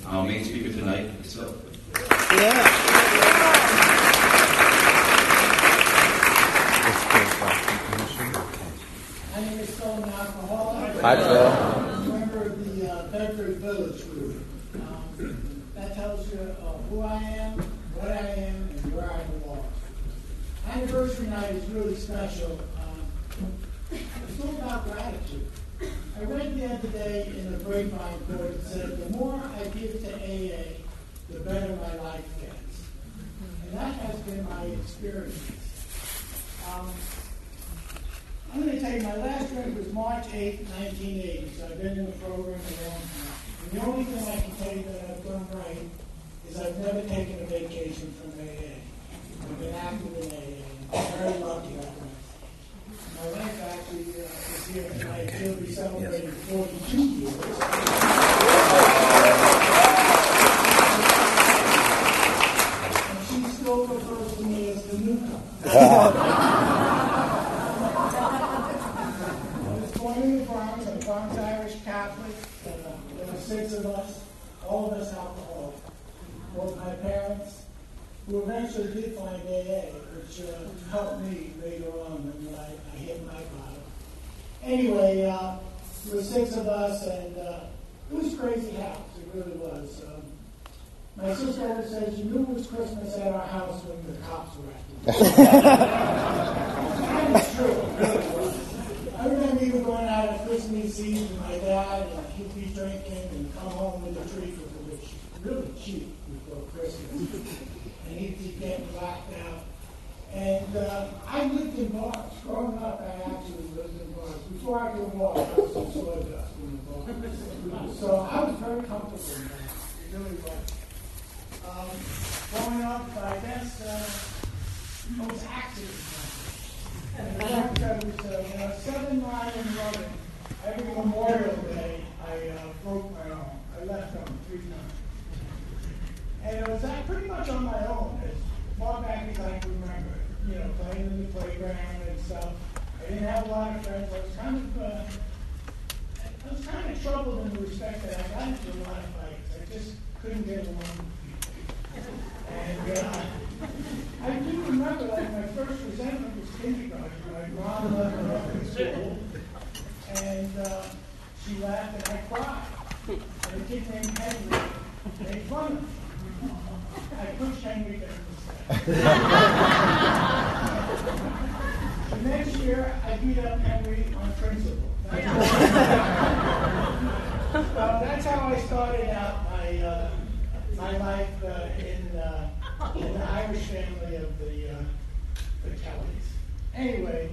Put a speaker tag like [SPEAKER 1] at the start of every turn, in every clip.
[SPEAKER 1] our main speaker tonight himself.
[SPEAKER 2] My name is Phil, an alcoholic.
[SPEAKER 3] Hi, Phil.
[SPEAKER 2] I'm a member of the Bedford Village group. That tells you who I am, what I am, and where I belong. Anniversary night is really special. It's all about gratitude. I read the other day in the Grapevine Court, it said, the more I give to AA, the better my life gets. And that has been my experience. I'm going to tell you, my last drink was March 8, 1980, so I've been in the program a long time. And the only thing I can tell you that I've done right is I've never taken a vacation from AA. I've been active in AA. I'm very lucky that way. My wife actually is here tonight. She'll be celebrating 42 years. And she still refers to me as the newcomer. I was born in the Bronx. I'm Bronx Irish Catholic. There were 6 of us, all of us alcoholics. Both my parents, who eventually did find AA, which helped me later on when I hit my bottom. Anyway, there were 6 of us, and it was a crazy house. It really was. My sister always says, you knew it was Christmas at our house when the cops were at the door. And it's true. It really was. I remember even going out at Christmas Eve with my dad, and he'd be drinking and come home with a treat for which was really cheap before Christmas. And he'd be getting blacked out. And I lived in bars. Growing up, I actually lived in bars. Before I could walk, I was some sawdust in the bar. So I was very comfortable in that. It really was. Growing up, I guess, I was active. And I was 7, 9, and 11. Every Memorial Day, I broke my arm. I left arm 3 times. And it was pretty much on my own, as far back as I can remember. You know, playing in the playground and stuff. I didn't have a lot of friends. I was kind of troubled in the respect that I got into a lot of fights. I just couldn't get along with people. And I do remember, like, my first resentment was kindergarten. My mom let me up in school, and she laughed and I cried. And a kid named Henry made fun of me. I pushed Henry down the stairs. The next year, I beat up Henry on principle. That's how I started out my life in the Irish family of the Kellys. Anyway,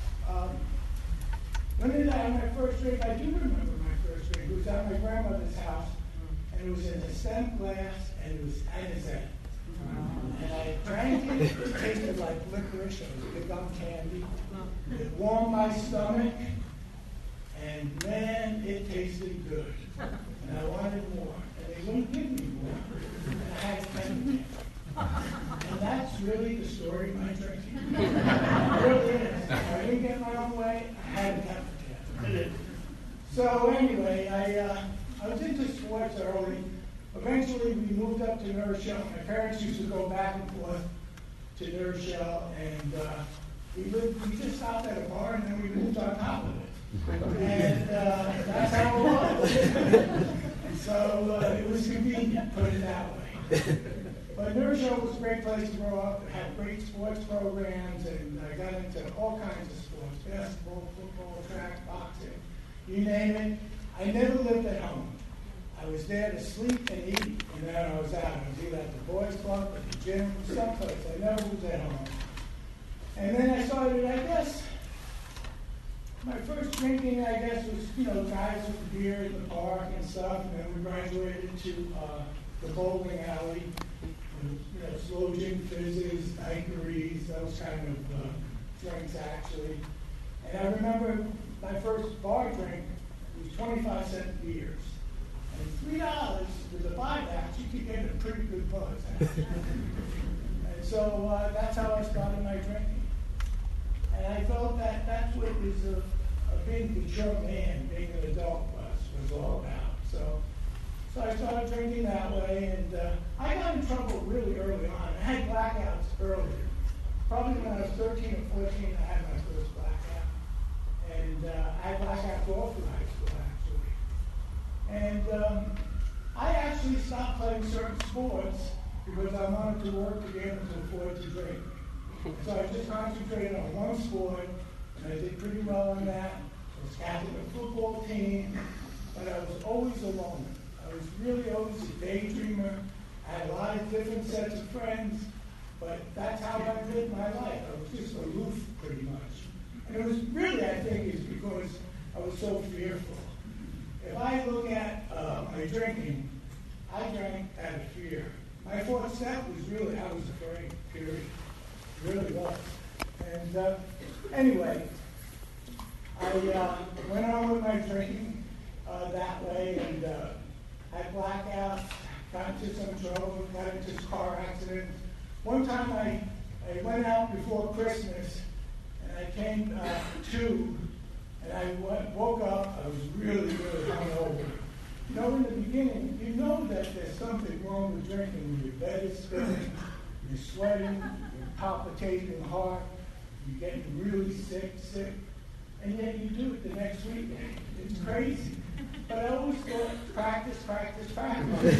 [SPEAKER 2] when did I have my first drink? I do remember my first drink. It was at my grandmother's house, and it was in a stem glass, and it was anisette. And I drank it. It tasted like licorice. It was the gum candy. It warmed my stomach, and man, it tasted good. And I wanted more, and they wouldn't give me more. And I had to pay them. And that's really the story of my drinking. It really is. I didn't get my own way. I had to have it. So anyway, I was into sports early. Eventually, we moved up to New Rochelle. My parents used to go back and forth to New Rochelle, and we just stopped at a bar, and then we moved on top of it. And that's how it was. So it was convenient, put it that way. But New Rochelle was a great place to grow up. It had great sports programs, and I got into all kinds of sports: basketball, football, track, boxing, you name it. I never lived at home. I was there to sleep and eat, and then I was out. I was either at the boys' club or the gym, someplace. I never was at home. And then I started, I guess, my first drinking, was, guys with beer in the park and stuff. And then we graduated to the bowling alley, slow gin fizzes, daiquiris, those kind of drinks, actually. And I remember my first bar drink was 25-cent beers. And $3 with a 5-ounce, you could get a pretty good buzz. And so that's how I started my drinking. And I felt that that's what being a mature man, being an adult was all about. So So I started drinking that way, and I got in trouble really early on. I had blackouts early. Probably when I was 13 or 14, I had my first blackout. And I had blackouts all through high school, actually. And I actually stopped playing certain sports because I wanted to work again to afford to drink. So I just concentrated on one sport, and I did pretty well on that. I was captain of a football team, but I was always alone. I was really always a daydreamer. I had a lot of different sets of friends, but that's how I lived my life. I was just aloof pretty much. And it was really, I think, is because I was so fearful. If I look at my drinking, I drank out of fear. My fourth step was really, I was afraid, period. It really was. And anyway, I went on with my drinking that way and had blackouts, got into some trouble, got into car accidents. One time I went out before Christmas and I came to, and I woke up, I was really, really hungover. You know, in the beginning, you know that there's something wrong with drinking when your bed is spinning, you're sweating, you're palpitating heart, you're getting really sick, and yet you do it the next weekend. It's crazy. But I always thought, practice. And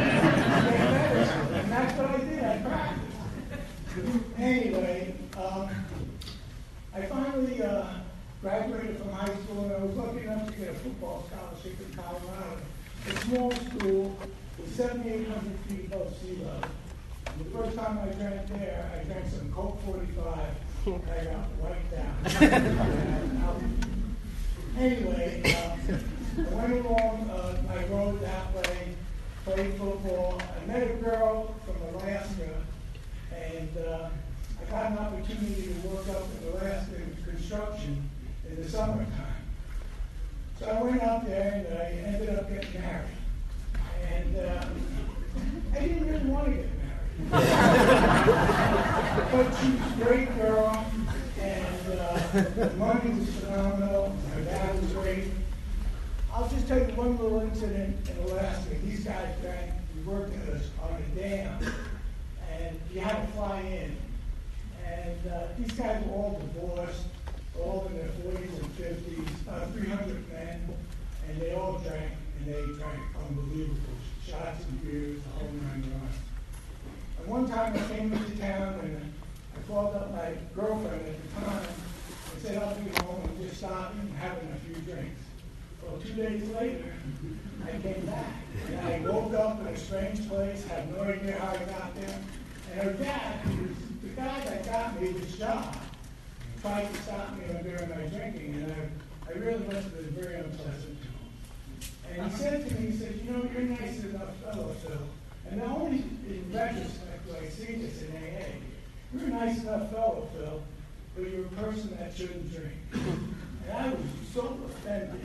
[SPEAKER 2] that's what I did, I practiced. Anyway, I finally graduated from high school, and I was lucky enough to get a football scholarship in Colorado. A small school with 7,800 feet above sea level. And the first time I drank there, I drank some Coke 45, and I got wiped out. Anyway, I went along my road that way, played football. I met a girl from Alaska, and I got an opportunity to work up in Alaska in construction in the summertime. So I went out there and I ended up getting married. And I didn't really want to get married. But she was a great girl, and the money was phenomenal. My dad was great. I'll just tell you one little incident in Alaska. These guys drank, we worked on a dam, and you had to fly in. And these guys were all divorced, all in their 40s and 50s, 300 men, and they all drank, and they drank unbelievable shots and beers, the whole 9 yards. And one time I came into town, and I called up my girlfriend at the time and said, I'll be home and just stop and having a few drinks. Well, 2 days later, I came back, and I woke up in a strange place, had no idea how I got there, and her dad, who was the guy that got me this job, tried to stop me during my drinking, and I really must have been very unpleasant to him. And he said to me, he said, you know, you're a nice enough fellow, Phil. And not only in retrospect do I see this in AA, you're a nice enough fellow, Phil, but you're a person that shouldn't drink. And I was so offended.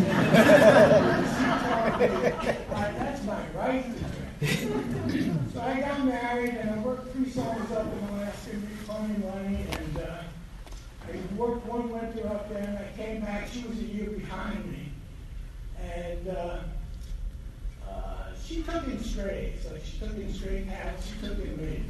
[SPEAKER 2] That's my right to drink. So I got married, and I worked 3 summers up in Alaska, made plenty of money, and I worked one winter up there, and I came back. She was a year behind me. And she took in strays. Like, she took in stray cats, she took in me.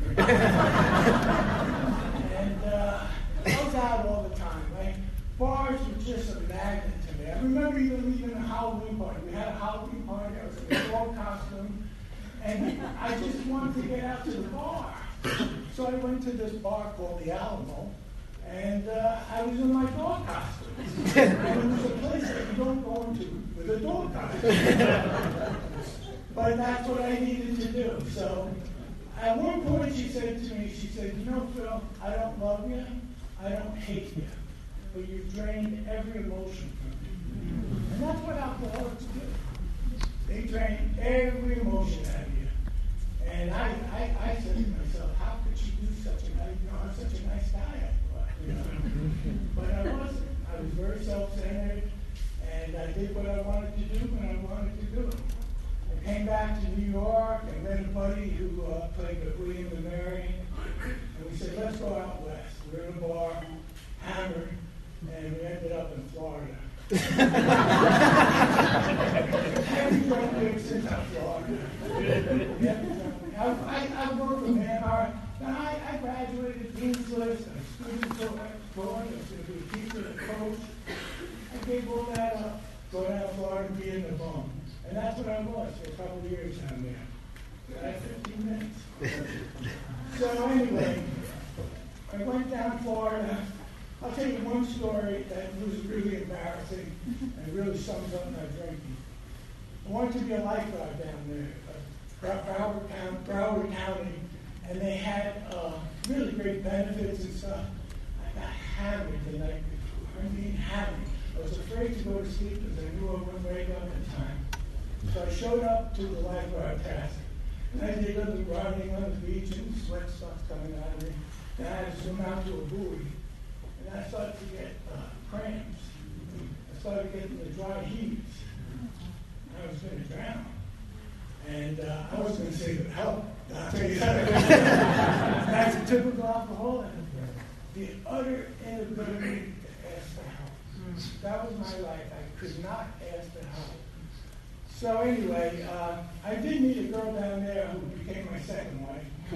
[SPEAKER 2] And I was out all the time. Like, bars were just a magnet to me. I remember even leaving a Halloween party. We had a Halloween party. I was in a dog costume. And I just wanted to get out to the bar. So I went to this bar called the Alamo. And I was in my dog costume. And it was a place that you don't go into with a dog costume. But that's what I needed to do. So at one point she said to me, she said, you know, Phil, I don't love you, I don't hate you, but you've drained every emotion from me. And that's what alcoholics do. They drain every emotion out of you. And I said to myself, how could she do such a nice, I'm such a nice guy, I thought, you know. But I wasn't. I was very self-centered, and I did what I wanted to do when I wanted to do it. I came back to New York and met a buddy who played with William and Mary, and we said, let's go out west. We're in a bar, hammered, and we ended up in Florida. Every drug dealer since I'm Florida. I worked for Manhart. I graduated Dean's List, a student coach, I was going to be a teacher and a coach. I gave all that up, go down to Florida and be in the bone. And that's what I was for a couple of years down there. I had 15 minutes. So anyway, I went down to Florida. I'll tell you one story that was really embarrassing and really sums up my drinking. I wanted to be a lifeguard down there, Broward County, and they had really great benefits and stuff. I got hammered the night before. I mean, hammered. I was afraid to go to sleep because I knew I wouldn't wake up in time. So I showed up to the lifeguard task, and I did a little running on the beach, and sweat starts coming out of me. And I had to swim out to a buoy, and I started to get cramps. I started getting the dry heaves. I was going to drown. And I was going to say help. I'll tell you that. That's a typical alcoholic. The utter inability to ask for help. That was my life. I could not ask for help. So anyway, I did meet a girl down there who became my second wife.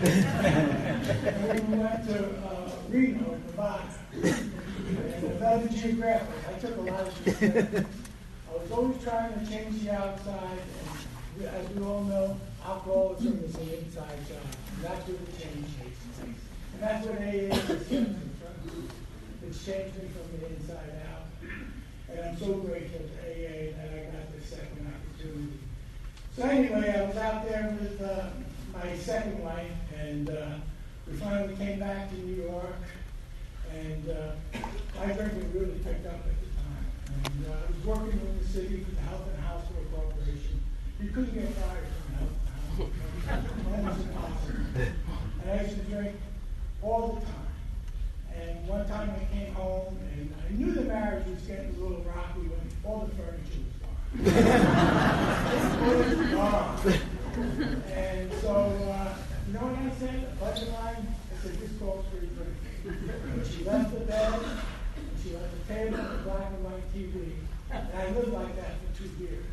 [SPEAKER 2] And we went to Reno, Nevada. And Nevada Geographic. I took a lot of shit. I was always trying to change the outside. And as we all know, alcoholism is an inside job. And that's where the change takes place. And that's what AA is. It's changed me from the inside out. And I'm so grateful to AA that I got this second opportunity. So anyway, I was out there with my second wife, and we finally came back to New York, and my drinking really picked up at the time. And I was working in the city for the Health and Hospital Corporation. You couldn't get fired from the Health and Hospital. That was impossible. And I used to drink all the time. And one time I came home, and I knew the marriage was getting a little rocky when all the furniture was gone. It was gone. And so, you know what I said? A buddy of mine, I said, this calls for a drink. And she left the bed, and she left the table, and the black and white TV. And I lived like that for 2 years.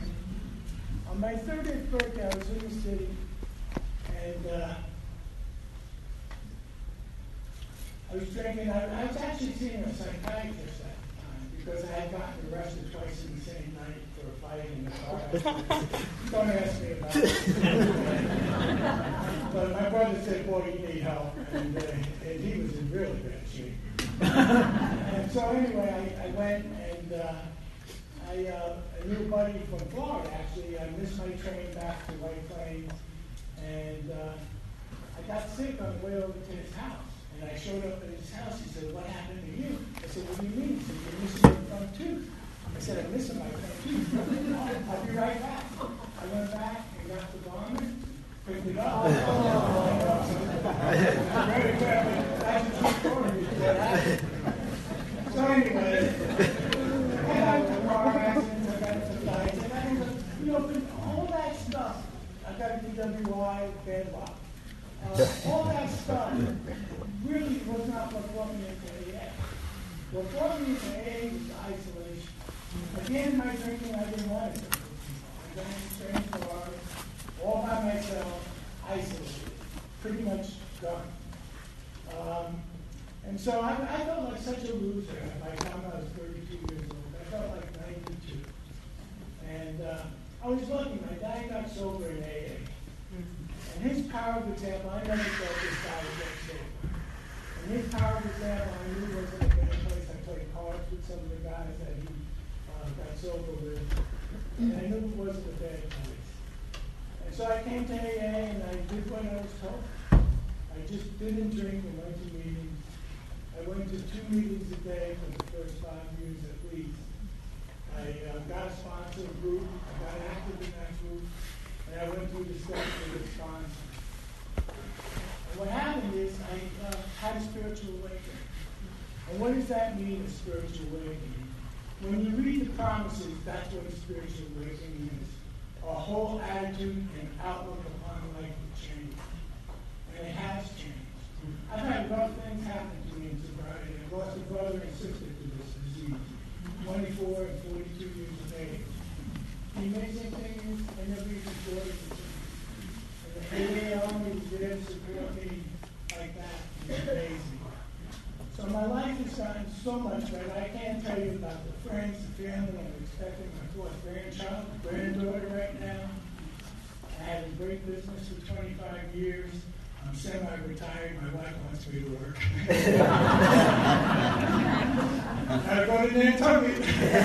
[SPEAKER 2] On my 30th birthday, I was in the city, and I was drinking. I was actually seeing a psychiatrist at the time because I had gotten arrested twice in the same night for a fight in the car. Don't ask me about it. But my brother said, boy, you need help. And he was in really bad shape. And so anyway, I went, and I knew a buddy from Florida, actually. I missed my train back to White Plains. And I got sick on the way over to his house. And I showed up at his house. He said, what happened to you? I said, what do you mean? He said, you're missing your front tooth. I said, I'm missing my front tooth. I'll be right back. I went back and got the vomit, picked it up. Very good. That's a true story. So anyway, I got into car accidents, I got into fights, and I ended up, all that stuff. I got into DWI, bad luck. All that stuff really was not what brought me into AA. What brought me into AA was isolation. Again, my drinking, I didn't want to drink with people. I drank in strange bars, all by myself, isolated, pretty much done. And so I felt like such a loser by the time I was 32 years old. I felt like 92. And I was lucky. My dad got sober in AA. And his power of example, I never thought this guy would get sober. And his power of example, I knew wasn't a bad place. I played cards with some of the guys that he got sober with. And I knew it wasn't a bad place. And so I came to AA, and I did what I was told. I just didn't drink and went to meetings. I went to 2 meetings a day for the first 5 years at least. I got a sponsor group. I got active in that group. And I went through the steps of the sponsor. And what happened is I had a spiritual awakening. And what does that mean, a spiritual awakening? When you read the promises, that's what a spiritual awakening is. Our whole attitude and outlook upon life will change. And it has changed. I've had rough things happen to me in sobriety. I lost a brother and sister to this disease. 24 44 and 42 years of age. The amazing thing is, I never even thought of it. And the AA Army was there to support me like that. It's amazing. So my life has gotten so much better. I can't tell you about the friends, the family. I'm expecting my fourth granddaughter right now. I had a great business for 25 years. I'm semi-retired. My wife wants me to work. I go to Nantucket.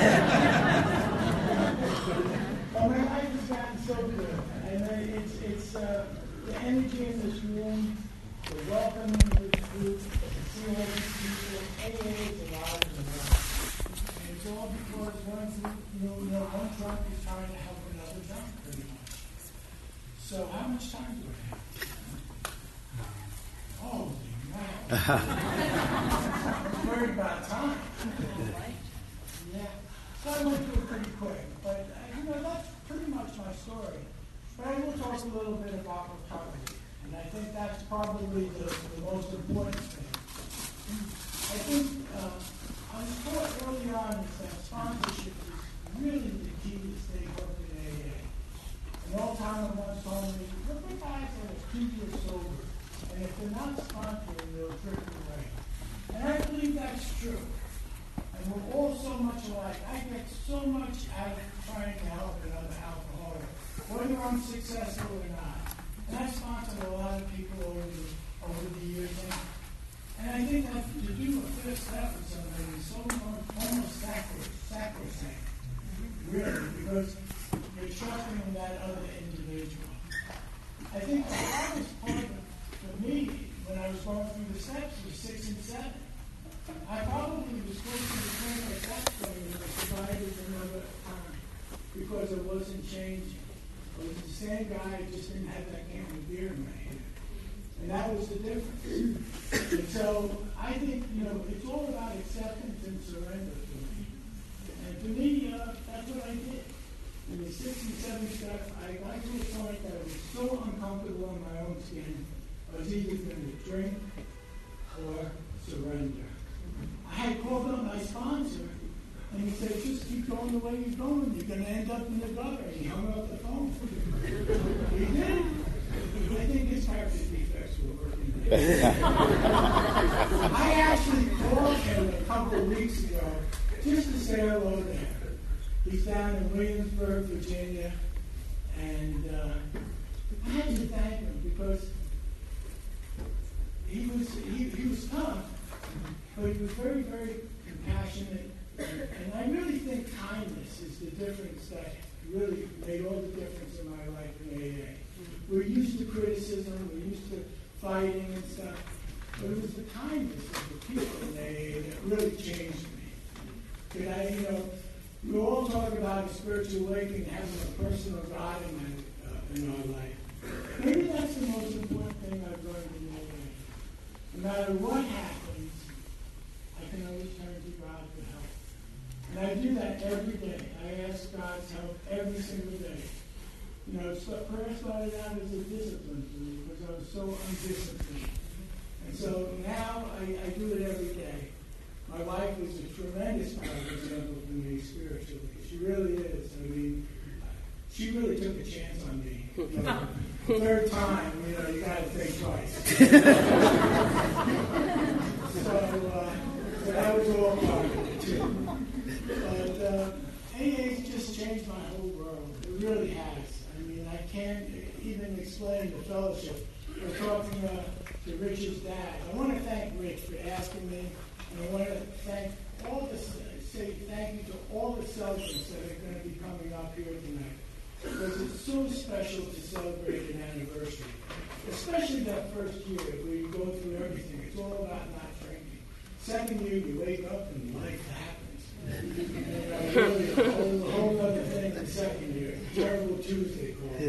[SPEAKER 2] Well, my life has gotten so good. And it's the energy in this room, the welcome in this group, see all these people. AA is alive and well. And it's all because one drunk is trying to help another drunk, pretty much. So how much time do I have? Holy man. I'm worried about time. Yeah. So I went through it pretty quick. But, that's pretty much my story. But I will talk a little bit about recovery. And I think that's probably the most important thing. I think I was taught early on that sponsorship is really the key to stay hooked in AA. An old timer once told me, look at guys that are 2 years sober, and if they're not sponsoring, they'll drift away. And I believe that's true. And we're all so much alike. I get so much out of trying to help another alcoholic, whether I'm successful or not. And I've sponsored a lot of people over the years. And I think that to do a first step with somebody is so almost sacrosanct, really, because you're trusting in that other individual. I think the hardest part for me when I was going through the steps was 6 and 7. I probably was close to the point at that point when I provided another time because it wasn't changing. It was the same guy, just didn't have that can of beer in my hand. And that was the difference. And so I think, it's all about acceptance and surrender for me. And to me, that's what I did. In the 6 and 7 steps, I got to a point that I was so uncomfortable in my own skin, I was either going to drink or surrender. I had called up my sponsor, and he said, just keep going the way you're going. You're going to end up in the gutter. And he hung up the phone for me. He did. I think his character defects were working there. I actually called him a couple of weeks ago just to say hello there. He's down in Williamsburg, Virginia, and I had to thank him because he was tough, but he was very, very compassionate. And I really think kindness is the difference that really made all the difference in my life in AA. We're used to criticism, we're used to fighting and stuff, but it was the kindness of the people in AA that really changed me. And we all talk about a spiritual awakening, having a personal God in our life. Maybe that's the most important thing I've learned in AA. No matter what happens, I can always turn to God for help. And I do that every day. I ask God's help every single day. Prayer started out as a discipline for me because I was so undisciplined. And so now I do it every day. My wife is a tremendous example for me spiritually. She really is. I mean, she really took a chance on me. Third time, you got to think twice. So that was all part of it too. But AA's just changed my whole world. It really has. I mean, I can't even explain the fellowship. We're talking to Rich's dad. I want to thank Rich for asking me, and I want to say thank you to all the celebrants that are going to be coming up here tonight. Because it's so special to celebrate an anniversary. Especially that first year where you go through everything. It's all about not drinking. Second year, you wake up and life happens. And really a whole other thing the second year. Terrible Tuesday call.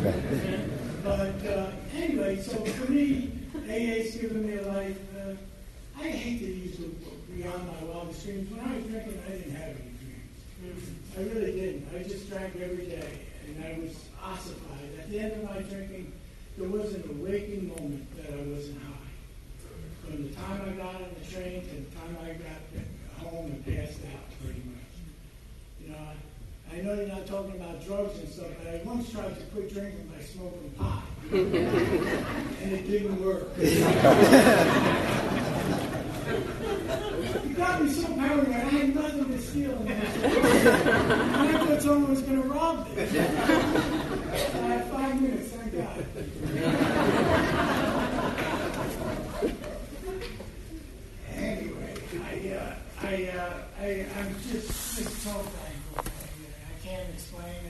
[SPEAKER 2] But anyway, so for me, AA's given me a life. I hate to use the beyond my wildest dreams. When I was drinking, I didn't have any dreams. I really didn't. I just drank every day, and I was ossified. At the end of my drinking, there wasn't a waking moment that I wasn't high. From the time I got on the train to the time I got home and passed out, pretty much. You know, I know you're not talking about drugs and stuff, but I once tried to quit drinking by smoking pot. And it didn't work. You got me so paranoid, I had nothing to steal in this world. And I thought someone was going to rob me. I had 5 minutes, thank God. Anyway, I'm just so thankful. I can't explain it.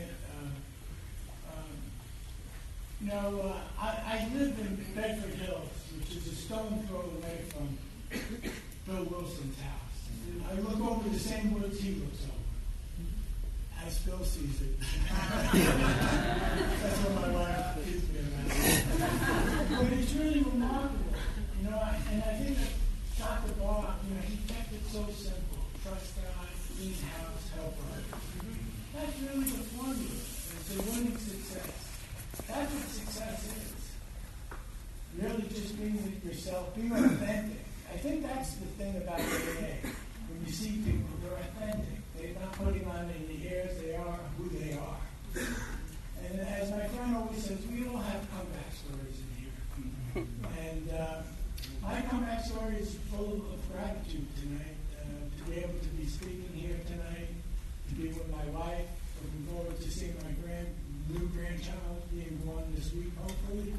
[SPEAKER 2] I live in Bedford Hills, which is a stone throw away from Bill Wilson's house. I look over the same woods he looks over, as Bill sees it. That's what my wife teaches me about. But it's really remarkable, and I think that Dr. Barr, he kept it so simple. Trust God, clean house, help others. That's really the formula. It's a winning success. That's what success is. Really just being with yourself, being authentic. I think that's the thing about AA. When you see people, they're authentic. They're not putting on any airs. They are who they are. And as my friend always says, we all have comeback stories in here. And my comeback story is full of gratitude tonight. To be able to be speaking here tonight, to be with my wife, looking forward to seeing my new grandchild being born this week, hopefully,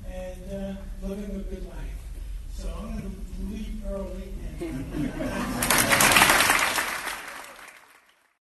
[SPEAKER 2] and living a good life. So I'm going to leave early and